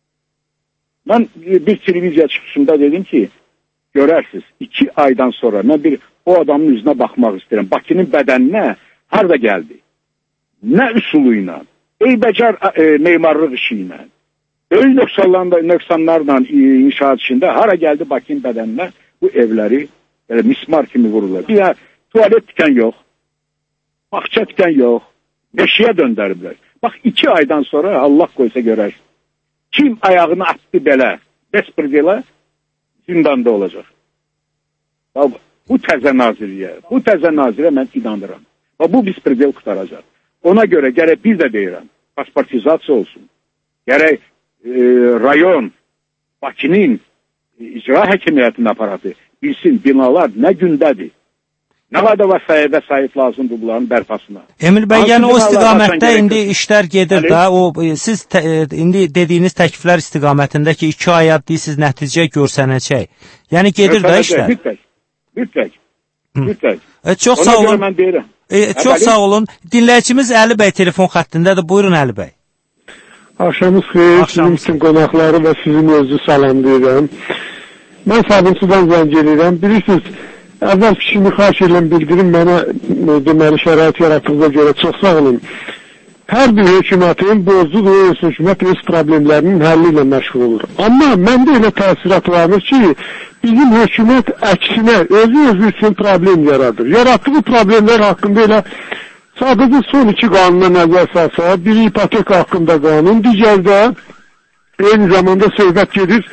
Mən bir televiziya çıxışında dedim ki, görərsiniz, 2 aydan sonra mən o adamın üzünə baxmaq istəyirəm. Bakının bədəninə harada gəldi? Nə üsulu ilə? Eybəcər memarlıq işi ilə. Böyük nöqsanlarla inşaat işində hara gəldi Bakının bədəninə? Bu evləri mismar kimi vururlar. Bir də tualet tikən yox, bağça tikən yox, beşiyə döndəriblər. Bax, 2 aydan sonra Allah qoysa görər. Kim ayağını attı belə, bespridelə zindanda olacaq. Bu təzə nazirə mən inanıram. Bu bespridel qutaracaq. Ona görə gərək bir də deyirəm, pasportizasiya olsun. Gərək rayon, Bakının icra həkimiyyətinin aparatı bilsin, binalar nə gündədir. Nə qədər vəsait lazımdır bunların bərpasına. Emil bəy, yəni o istiqamətdə indi işlər gedir də, siz indi dediyiniz təkliflər istiqamətində ki, 2 aya deyilsiz nəticə görsənəcək. Yəni gedir də işlər. Mütləq. Çox sağ olun. Çox sağ olun. Dinləyicimiz Əli bəy telefon xəttindədir. Buyurun Əli bəy. Axşamınız xeyir, sizin bütün qonaqları və sizin özü salamlayıram. Mən Sabunçudan zəng edirəm. Bilirsiniz, əvvəl fikrimi xahiş edirəm, bildirim mənə deməli şərait yaratdığına görə çox sağ olun. Hər bir hökumətin borcudur, hökumət öz problemlərinin həlli ilə məşğul olur. Amma məndə elə təsirat vardır ki, bizim hökumət əksinə özü üçün problem yaradır. Yaratdığı problemlər haqqında elə sadəcə son 2 qanuna nəzər salsa, biri ipotek haqqında qanun, digərdə eyni zamanda söhbət gedir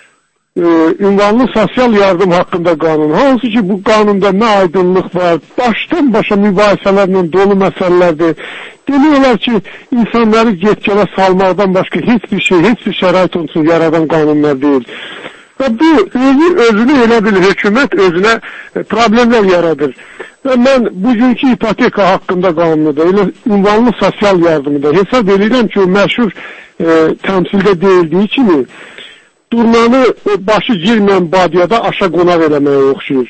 ünvanlı sosial yardım haqqında qanun. Hansı ki, bu qanunda nə aydınlıq var, başdan başa mübahisələrlə dolu məsələlərdir. Demək olar ki, insanları get-gələ salmaqdan başqa heç bir şərait olsun yaradan qanunlar deyil. Və bu, özünü elə bir hökumət özünə problemlər yaradır. Və mən bugünkü ipoteka haqqında qanunu da, elə ünvanlı sosial yardımı da hesab edirəm ki, o məşhur təmsildə deyildiyi kimi, Durnanı başı girmən badiyada aşağı qonaq eləməyə oxşuyur.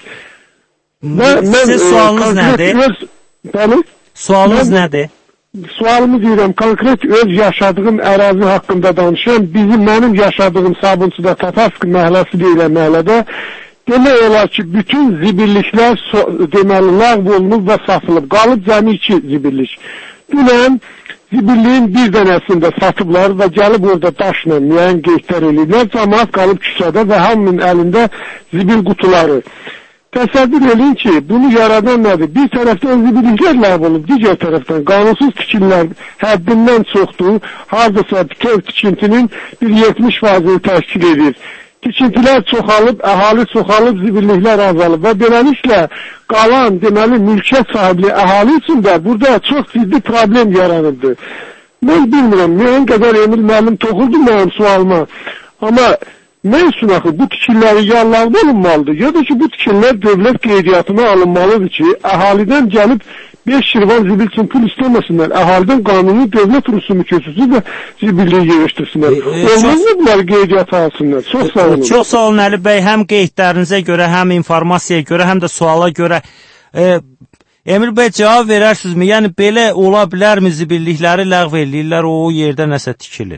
Sizin sualınız nədir? Sualınız nədir? Sualımı deyirəm, konkret öz yaşadığım ərazi haqqında danışıram. Mənim yaşadığım Sabunçuda Tatarsk məhəlləsi deyilən məhəllədə demək olar ki, bütün zibilliklər deməli ləğv olunub və satılıb. Qalıb cəmi 2 zibillik. Dünən zibilliyin bir dənəsində satıblar və gəlib orada daşla müəyyən qeydlər eləyirlər. Cəmaət qalıb küçədə və hamının əlində zibil qutuları. Təsəvvür edin ki, bunu yaradan nədir? Bir tərəfdən zibilliklər ləğv olub, digər tərəfdən qanunsuz tikililər həddindən çoxdur. Hardasa bütöv tikintinin bir 70%-ni təşkil edir. Tikintilər çoxalıb, əhali çoxalıb, zibilliklər azalıb və beləliklə qalan, deməli, mülkiyyət sahibli əhali üçün də burada çox ciddi problem yaranırdı. Mən bilmirəm, müəyyən qədər Emil müəllim toxuldu mənim sualıma. Amma nə üçün axı bu tikilləri ya ləğv olunmalıdır, ya da ki, bu tikillər dövlət qeydiyyatına alınmalıdır ki, əhalidən gəlib 5 şirvan zibil üçün pul istəməsinlər, əhalidən qanuni dövlət rüsumu köçüsü də zibilliyi yığışdırsınlar. Olmaz mı bunları qeydiyyata alsınlar? Çox sağ olun. Çox sağ olun Əli bəy, həm qeydlərinizə görə, həm informasiyaya görə, həm də suala görə. Emil bəy, cavab verərsinizmi? Yəni, belə ola bilərmi zibillikləri ləğv eləyirlər, o yerdə nəsə tikilir?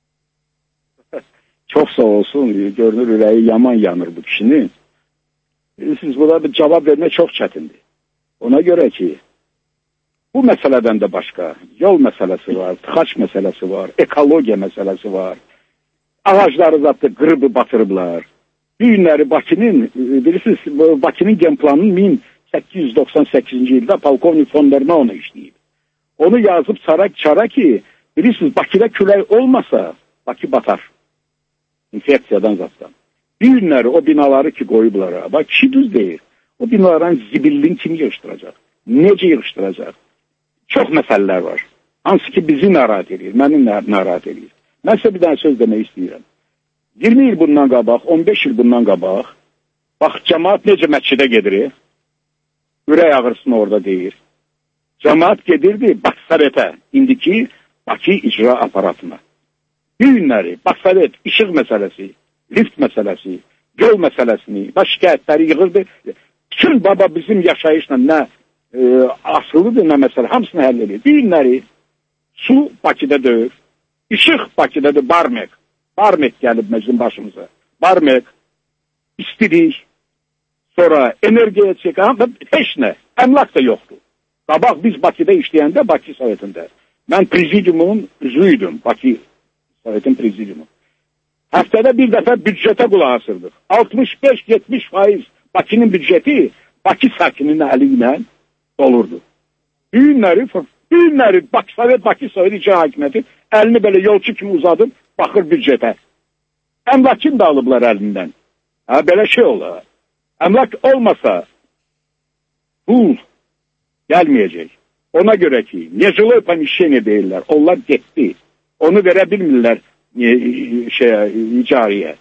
Çox sağ olsun, görünür ürəyi yaman yanır bu kişinin. Siz burada bir cavab vermək çox çətindir. Ona görə ki, bu məsələdən də başqa yol məsələsi var, tıxaç məsələsi var, ekologiya məsələsi var. Ağacları zaten qırıb batırıblar. Bir günləri Bakının, bilirsiniz, Bakının genplanının 1898-ci ildə polkovnik fonlarına onu işləyib. Onu yazıb çara ki, bilirsiniz, Bakıda külək olmasa, Bakı batar. İnfeksiyadan zatdan. Bir günləri o binaları ki qoyublar, bak kişi düz deyir. O binaların zibillini kim yığışdıracaq? Necə yığışdıracaq? Çox məsələlər var. Hansı ki bizi narahat edir, məni narahat edir. Mən sizə bir dənə söz demək istəyirəm. 20 il bundan qabaq, 15 il bundan qabaq, bax, cəmaat necə məscidə gedir? Ürək ağrısını orada deyir. Cəmaat gedirdi Baksovetə, indiki Bakı icra aparatına. Bir günləri Baksovet, işıq məsələsi, lift məsələsi, yol məsələsini, baş şikayətləri yığırdı. Bütün baba bizim yaşayışla nə asılıdır, nə məsələ, hamısını həll edir. Bir günləri su Bakıda döyür, işıq Bakıda döyür, Barmek gəlib bizim başımıza. Barmek, istirik, sonra enerjiyə çəkən, heç nə, əmlak da yoxdur. Qabaq biz Bakıda işləyəndə, Bakı Sovetində, mən prezidiumun üzvüydüm, Bakı Sovetin prezidiumu. Həftədə bir dəfə büdcətə qulaq asırdıq. 65-70% Bakının büdcəti Bakı sakininin əli ilə dolurdu. Günləri Bakı Sovet İcra Hakimiyyəti əlini belə yolçu kimi uzadıb, baxır büdcətə. Əmlakını da alıblar əlindən. Belə şey olar. Əmlak olmasa pul gəlməyəcək. Ona görə ki, necələ pəmişşeni deyirlər, onlar getdi. Onu verə bilmirlər icariyə.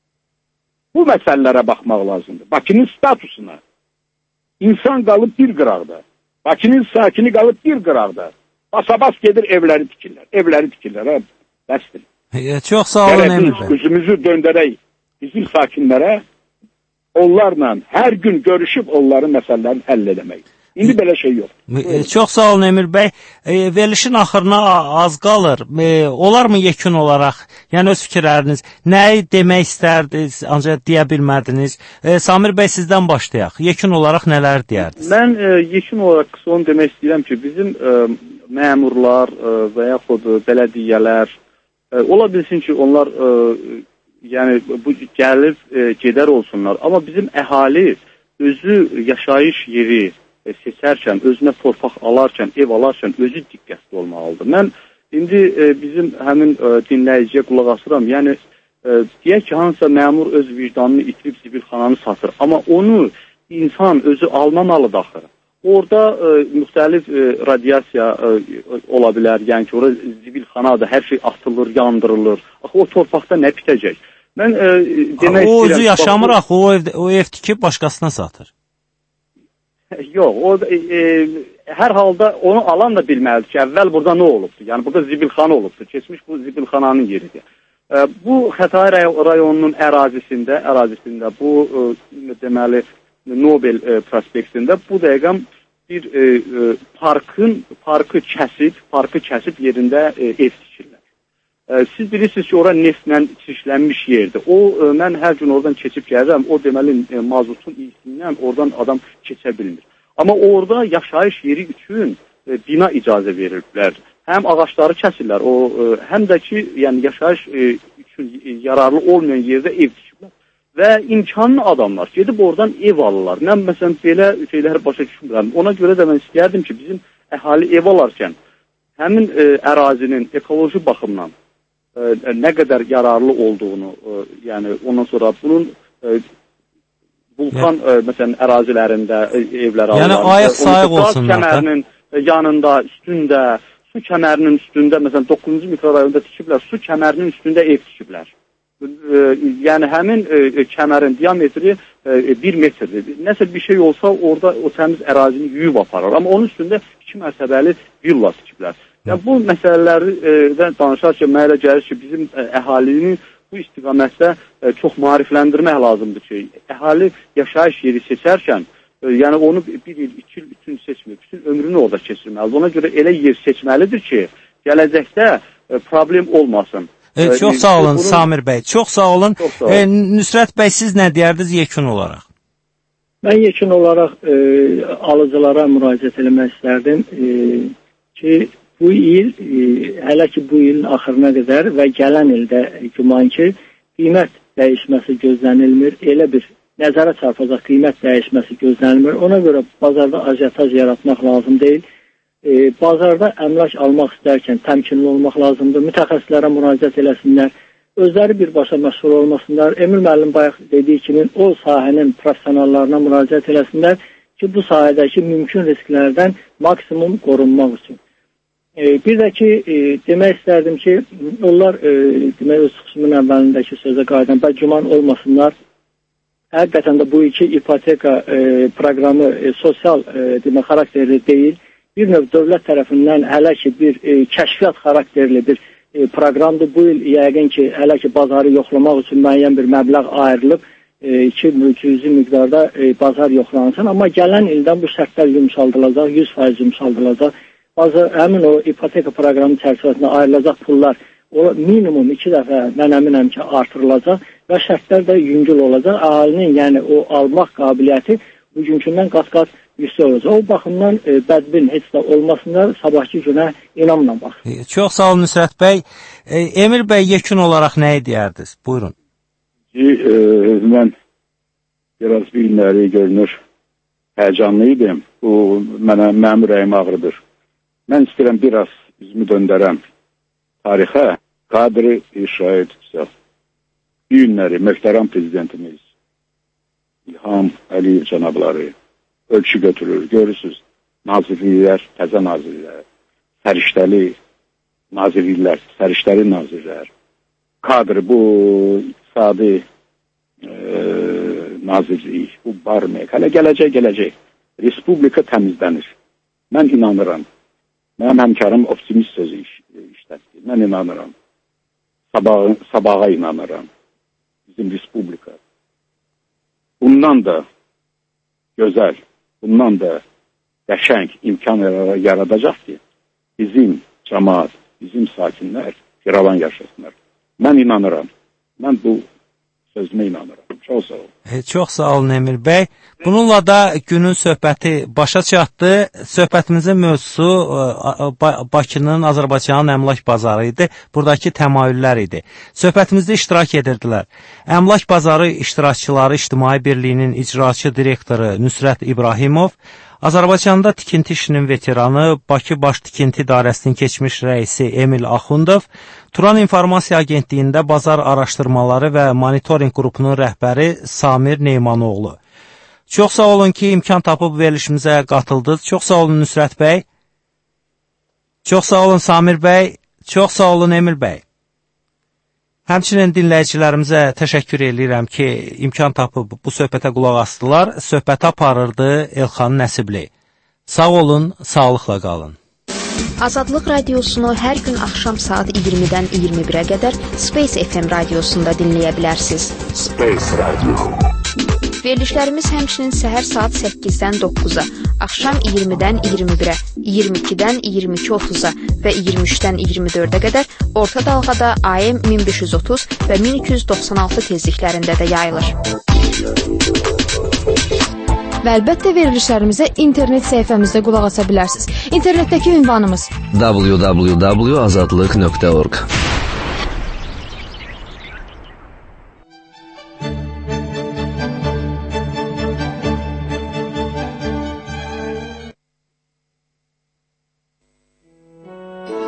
Bu məsələlərə baxmaq lazımdır. Bakının statusuna. İnsan qalıb bir qıraqda. Bakının sakini qalıb bir qıraqda. Basabas gedir, evləri tikirlər. Bəsdir. Çox sağ olun Emil bəy. Üzümüzü döndərək bizim sakinlərə, onlarla hər gün görüşüb onların məsələlərini həll edəmək. İndi belə şey yox. Çox sağ olun Emil bəy. Verilişin axırına az qalır. Olarmı yekun olaraq, yəni öz fikirləriniz, nəyi demək istərdiniz, ancaq deyə bilmədiniz? Samir bəy, sizdən başlayaq. Yekun olaraq nələr deyərdiniz? Mən yekun olaraq qısa onu demək istəyirəm ki, bizim məmurlar və yaxud bələdiyyələr, ola bilsin ki, onlar yəni bu gəlib gedər olsunlar. Amma bizim əhali özü yaşayış yeri seçərkən, özünə torpaq alarkən, ev alarkən özü diqqətli olmalıdır. Mən indi bizim həmin dinləyiciyə qulaq asıram. Yəni, deyək ki, hansısa məmur öz vicdanını itirib zibilxananı satır. Amma onu insan özü almamalıdır axı. Orada müxtəlif radiasiya ola bilər. Yəni ki, orada zibilxanadır, hər şey atılır, yandırılır. Axı, o torpaqda nə bitəcək? Mən demək istəyirəm... O özü yaşamır, axı, o ev tikib başqasına satır. Yox, hər halda onu alan da bilməlidir ki, əvvəl burada nə olubdur? Yəni, burada zibilxana olubdur. Keçmiş bu zibilxananın yeridir. Bu Xətai rayonunun ərazisində bu, deməli, Nobel prospektində bu dəqiqəm bir parkı kəsib yerində ev tikirlər. Siz bilirsiniz ki, ora neftlə çirklənmiş yerdir. Mən hər gün oradan keçib gəlirəm, o deməli mazutun iyisindən oradan adam keçə bilmir. Amma orada yaşayış yeri üçün bina icazə verirlər həm ağacları kəsirlər, həm də ki, yəni yaşayış üçün yararlı olmayan yerdə ev tikiblər və imkanlı adamlar gedib oradan ev alırlar. Mən məsələn belə şeyləri başa düşmürəm. Ona görə də mən istəyərdim ki, bizim əhali ev alarkən həmin ərazinin ekoloji baxımdan nə qədər yararlı olduğunu, yəni ondan sonra bunun vulkan məsələn ərazilərində evlər alırlar. Yəni ayıq sayıq olsunlar. Kəmərinin yanında, üstündə, su kəmərinin üstündə, məsələn 9-cu mikrorayonda tikiblər, su kəmərinin üstündə ev tikiblər. Yəni həmin kəmərin diametri 1 metrdir. Nəsə bir şey olsa orada o təmiz ərazini yuyub aparır. Amma onun üstündə 2 mərtəbəli villa tikiblər. Yəni bu məsələlərdən danışarkən mənə elə gəlir ki, bizim əhalinin bu istiqamətdə çox maarifləndirmək lazımdır ki, əhali yaşayış yeri seçərkən yəni onu 1 il, 2 il üçün seçmir. Bütün ömrünü orada keçirməlidir. Ona görə elə yer seçməlidir ki, gələcəkdə problem olmasın. Çox sağ olun Samir bəy. Çox sağ olun. Nüsrət bəy, siz nə deyərdiniz yekun olaraq? Mən yekun olaraq alıcılara müraciət eləmək istərdim ki, bu il, hələ ki bu ilin axırına qədər və gələn ildə güman ki, qiymət dəyişməsi gözlənilmir. Elə bir nəzərə çarpacaq qiymət dəyişməsi gözlənilmir. Ona görə bazarda ajitaj yaratmaq lazım deyil. Bazarda əmlak almaq istərkən təmkinli olmaq lazımdır. Mütəxəssislərə müraciət eləsinlər. Özləri birbaşa məşğul olmasınlar. Emil müəllim bayaq dediyi kimi o sahənin professionallarına müraciət eləsinlər ki, bu sahədəki mümkün risklərdən maksimum qorunmaq üçün. Bir də ki, demək istərdim ki, onlar demək öz xüsumun əvvəlindəki sözə qayıdan bədgüman olmasınlar. Həqiqətən də bu iki ipoteka proqramı sosial demək xarakterli deyil. Bir növ dövlət tərəfindən hələ ki bir kəşfiyyat xarakterli bir proqramdır. Bu il yəqin ki, hələ ki bazarı yoxlamaq üçün müəyyən bir məbləğ ayrılıb ki, cüzi miqdarda bazar yoxlansın. Amma gələn ildən bu şərtlər yumşaldılacaq, 100% yumşaldılacaq. Həmin o ipoteka proqramı çərçivəsində ayrılacaq pullar o minimum 2 dəfə mən əminəm ki, artırılacaq və şərtlər də yüngül olacaq. Əhalinin, yəni o almaq qabiliyyəti bugünkündən qat-qat yüksək olacaq. O baxımdan bədbin heç də olmasınlar, sabahki günə inamla baxsın. Çox sağ olun Nüsrət bəy. Emir bəy, yekun olaraq nəyi deyərdiniz? Buyurun. Mən biraz bilinləri görünür, həyəcanlı idim. Bu mənim ürəyim ağrıdır. Mən istəyirəm biraz üzümü döndərəm tarixə. Kadri İşaid bu günləri möhtərəm prezidentimiz İlham Əliyev cənabları ölçü götürür. Görürsünüz, nazirliklər, təzə nazirliklər, səriştəli nazirliklər, səriştəli nazirlər, kadr bu iqtisadi nazirlik, bu barmək, hələ gələcək. Respublika təmizlənir. Mən inanıram. Mənim həmkarım optimist sözü işlətdir. Mən inanıram. Sabaha inanıram. Bizim respublika. Bundan da gözəl, bundan da qəşəng imkan yaradacaq ki, bizim cəmaat, bizim sakinlər firavan yaşasınlar. Mən inanıram. Mən bu sözümə inanıram. Çox sağ olun. Çox sağ olun Emir bəy. Bununla da günün söhbəti başa çatdı. Söhbətimizin mövzusu Bakının, Azərbaycanın əmlak bazarı idi. Buradakı təmayüllər idi. Söhbətimizdə iştirak edirdilər. Əmlak bazarı iştirakçıları İctimai Birliyinin icraçı direktoru Nüsrət İbrahimov, Azərbaycanda tikinti işinin veteranı, Bakı Baş Tikinti İdarəsinin keçmiş rəisi Emil Axundov, Turan İnformasiya Agentliyində bazar araşdırmaları və monitoring qrupunun rəhbəri Samir Neymanoğlu. Çox sağ olun ki, imkan tapıb verilişimizə qatıldınız. Çox sağ olun Nüsrət bəy. Çox sağ olun Samir bəy. Çox sağ olun Emil bəy. Həmçinin dinləyicilərimizə təşəkkür edirəm ki, imkan tapıb bu söhbətə qulaq asdılar. Söhbəti aparırdı Elxan Nəsibli. Sağ olun, sağlıqla qalın. Azadlıq radiosunu hər gün axşam saat 20-dən 21-ə qədər Space FM radiosunda dinləyə bilərsiniz. Space Radio. Verilişlərimiz həmçinin səhər saat 8-dən 9-a, axşam 20-dən 21-ə, 22-dən 22:30-a və 23-dən 24-ə qədər orta dalğada AM 1530 və 1296 tezliklərində də yayılır. və əlbəttə verilişlərimizə internet səhifəmizdə qulaq asa bilərsiniz. İnternetdəki ünvanımız www.azadlıq.org.